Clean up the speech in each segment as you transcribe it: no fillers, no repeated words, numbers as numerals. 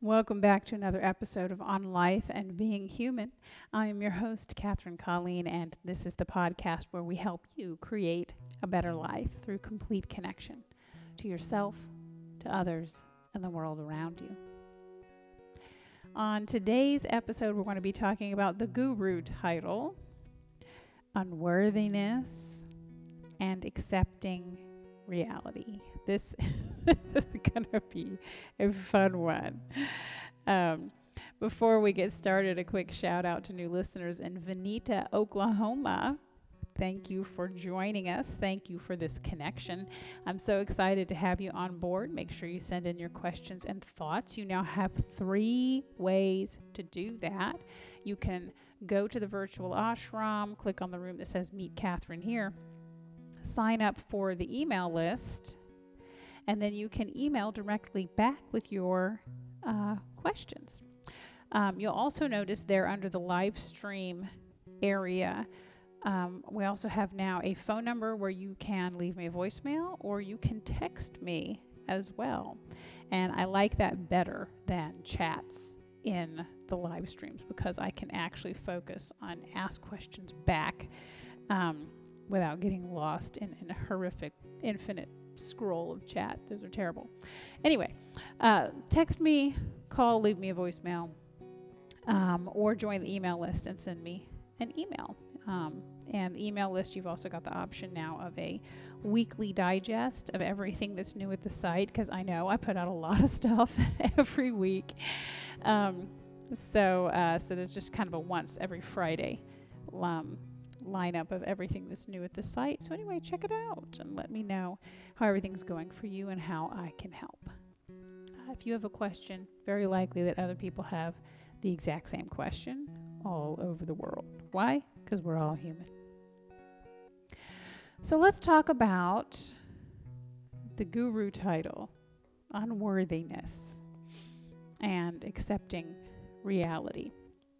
Welcome back to another episode of On Life and Being Human. I am your host, Catherine Colleen, and this is the podcast where we help you create a better life through complete connection to yourself, to others, and the world around you. On today's episode, we're going to be talking about the guru title, unworthiness, and accepting reality. This is going to be a fun one. Before we get started, a quick shout out to new listeners in Vinita, Oklahoma. Thank you for joining us. Thank you for this connection. I'm so excited to have you on board. Make sure you send in your questions and thoughts. You now have 3 ways to do that. You can go to the virtual ashram, click on the room that says Meet Catherine here, sign up for the email list, and then you can email directly back with your questions. You'll also notice there under the live stream area, we also have now a phone number where you can leave me a voicemail or you can text me as well. And I like that better than chats in the live streams because I can actually focus on ask questions back without getting lost in a horrific, infinite scroll of chat. Those are terrible. Anyway, text me, call, leave me a voicemail, or join the email list and send me an email. And the email list, you've also got the option now of a weekly digest of everything that's new at the site, because I know I put out a lot of stuff every week. So there's just kind of a once every Friday lineup of everything that's new at the site. So anyway, check it out and let me know how everything's going for you and how I can help. If you have a question, very likely that other people have the exact same question all over the world. Why? Because we're all human. So let's talk about the guru title, unworthiness, and accepting reality.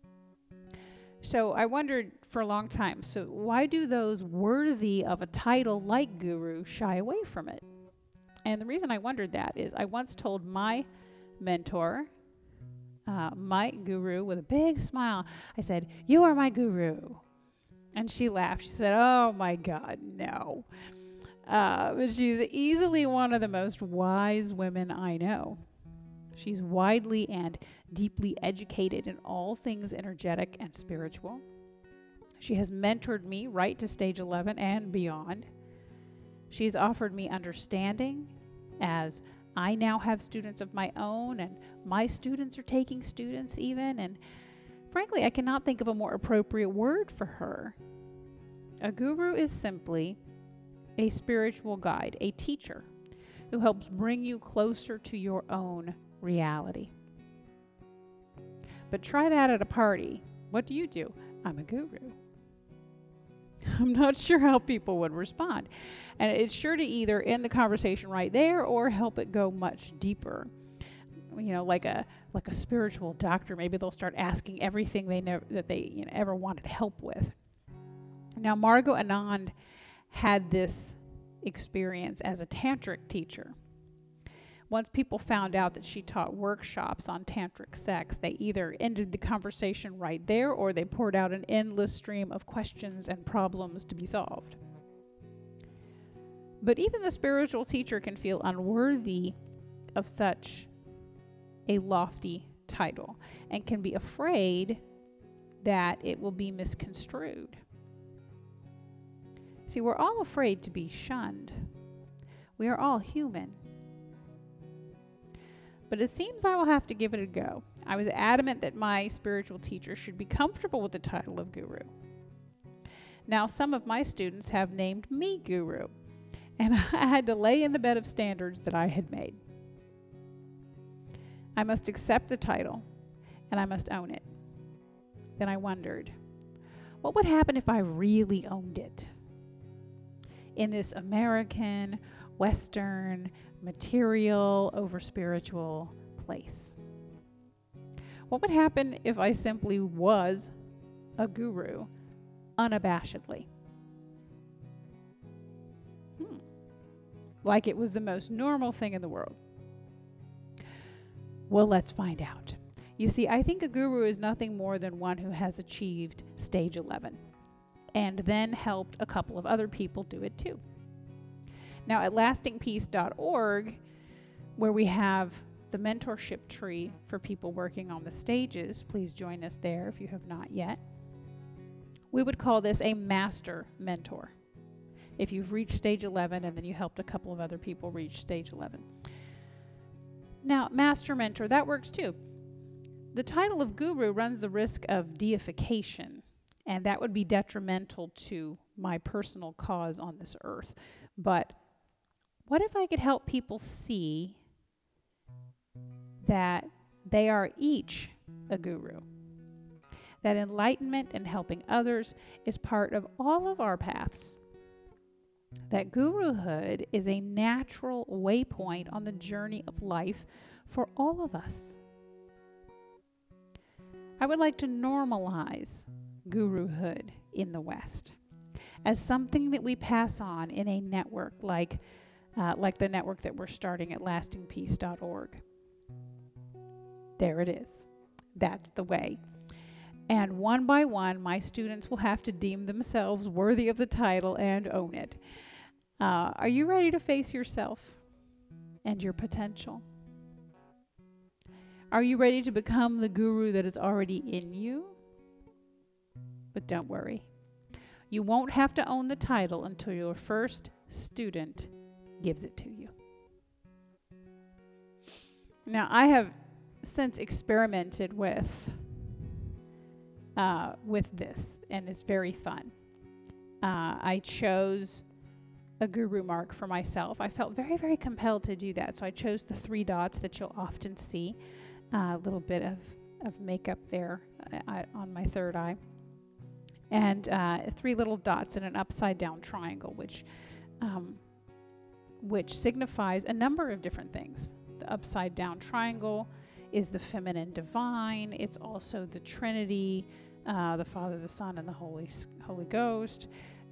So I wondered for a long time, so why do those worthy of a title like guru shy away from it? And the reason I wondered that is I once told my mentor, my guru, with a big smile, I said, "You are my guru." And she laughed. She said, "Oh my God, no." But she's easily one of the most wise women I know. She's widely and deeply educated in all things energetic and spiritual. She has mentored me right to stage 11 and beyond. She's offered me understanding as I now have students of my own, and my students are taking students even. And frankly, I cannot think of a more appropriate word for her. A guru is simply a spiritual guide, a teacher who helps bring you closer to your own reality. But try that at a party. What do? I'm a guru. I'm not sure how people would respond. And it's sure to either end the conversation right there or help it go much deeper. You know, like a spiritual doctor, maybe they'll start asking everything they ever wanted help with. Now, Margot Anand had this experience as a tantric teacher. Once people found out that she taught workshops on tantric sex, they either ended the conversation right there or they poured out an endless stream of questions and problems to be solved. But even the spiritual teacher can feel unworthy of such a lofty title and can be afraid that it will be misconstrued. See, we're all afraid to be shunned. We are all human. But it seems I will have to give it a go. I was adamant that my spiritual teacher should be comfortable with the title of guru. Now, some of my students have named me guru, and I had to lay in the bed of standards that I had made. I must accept the title, and I must own it. Then I wondered, what would happen if I really owned it? In this American, Western, material over spiritual place. What would happen if I simply was a guru unabashedly? Like it was the most normal thing in the world. Well, let's find out. You see, I think a guru is nothing more than one who has achieved stage 11 and then helped a couple of other people do it too. Now, at lastingpeace.org, where we have the mentorship tree for people working on the stages, please join us there if you have not yet. We would call this a master mentor. If you've reached stage 11 and then you helped a couple of other people reach stage 11. Now, master mentor, that works too. The title of guru runs the risk of deification, and that would be detrimental to my personal cause on this earth. But what if I could help people see that they are each a guru? That enlightenment and helping others is part of all of our paths. That guruhood is a natural waypoint on the journey of life for all of us. I would like to normalize guruhood in the West as something that we pass on in a network like the network that we're starting at lastingpeace.org. There it is. That's the way. And one by one, my students will have to deem themselves worthy of the title and own it. Are you ready to face yourself and your potential? Are you ready to become the guru that is already in you? But don't worry. You won't have to own the title until your first student gives it to you. Now, I have since experimented with this, and it's very fun. I chose a guru mark for myself. I felt very, very compelled to do that, so I chose the 3 dots that you'll often see, a little bit of makeup there on my third eye, and 3 little dots in an upside down triangle, which signifies a number of different things. The upside down triangle is the feminine divine. It's also the Trinity, the Father, the Son, and the Holy Ghost.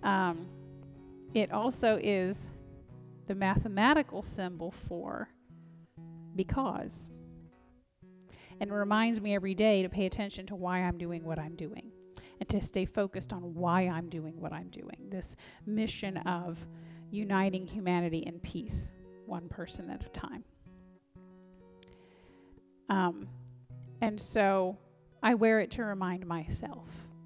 It also is the mathematical symbol for because. And it reminds me every day to pay attention to why I'm doing what I'm doing and to stay focused on why I'm doing what I'm doing. This mission of uniting humanity in peace, one person at a time. And so I wear it to remind myself.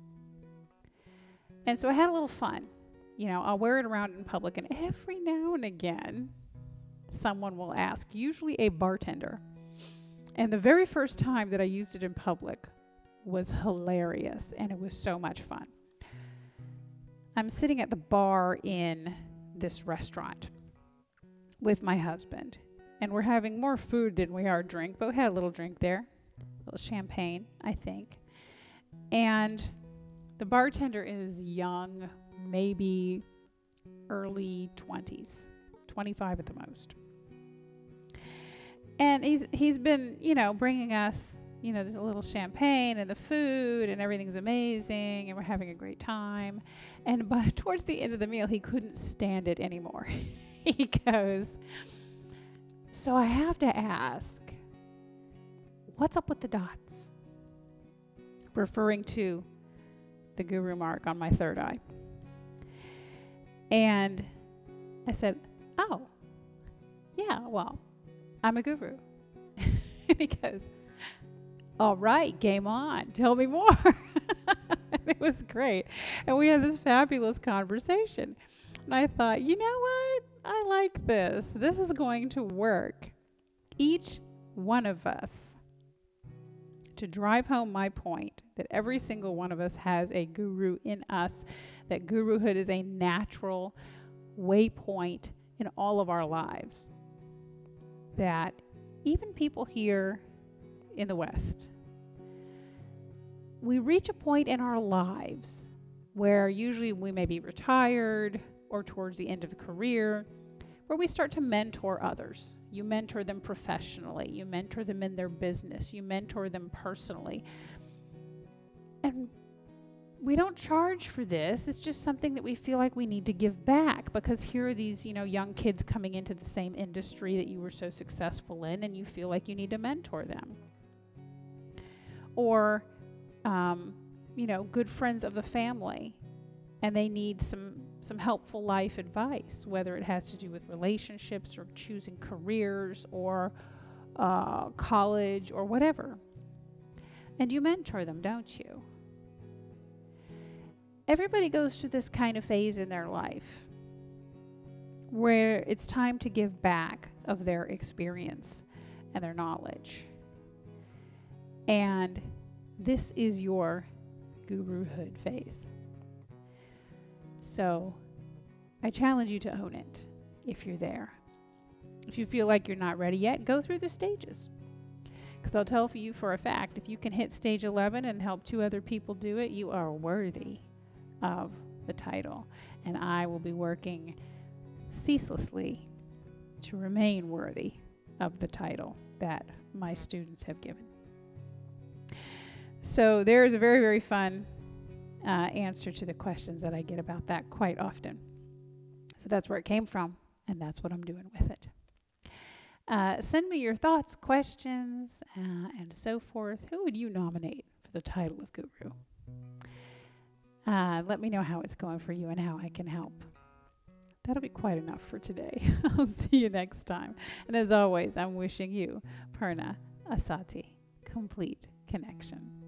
And so I had a little fun. You know, I'll wear it around in public, and every now and again, someone will ask, usually a bartender. And the very first time that I used it in public was hilarious, and it was so much fun. I'm sitting at the bar in this restaurant with my husband, and we're having more food than we are drink, but we had a little drink there, a little champagne, I think. And the bartender is young, maybe early 20s, 25 at the most. And he's been, bringing us, there's a little champagne and the food and everything's amazing and we're having a great time. And but towards the end of the meal, he couldn't stand it anymore. He goes, "So I have to ask, what's up with the dots?" Referring to the guru mark on my third eye. And I said, "Oh, yeah, well, I'm a guru." And he goes, "All right, game on. Tell me more." And it was great. And we had this fabulous conversation. And I thought, you know what? I like this. This is going to work. Each one of us, to drive home my point that every single one of us has a guru in us, that guruhood is a natural waypoint in all of our lives. That even people here in the West, we reach a point in our lives where usually we may be retired or towards the end of a career, where we start to mentor others. You mentor them professionally. You mentor them in their business. You mentor them personally. And we don't charge for this. It's just something that we feel like we need to give back, because here are these, young kids coming into the same industry that you were so successful in, and you feel like you need to mentor them. Or, good friends of the family, and they need some helpful life advice, whether it has to do with relationships or choosing careers or college or whatever. And you mentor them, don't you? Everybody goes through this kind of phase in their life where it's time to give back of their experience and their knowledge. And this is your guruhood phase. So I challenge you to own it if you're there. If you feel like you're not ready yet, go through the stages. Because I'll tell you for a fact, if you can hit stage 11 and help 2 other people do it, you are worthy of the title. And I will be working ceaselessly to remain worthy of the title that my students have given. So there's a very, very fun answer to the questions that I get about that quite often. So that's where it came from, and that's what I'm doing with it. Send me your thoughts, questions, and so forth. Who would you nominate for the title of Guru? Let me know how it's going for you and how I can help. That'll be quite enough for today. I'll see you next time. And as always, I'm wishing you Purna Asati, complete connection.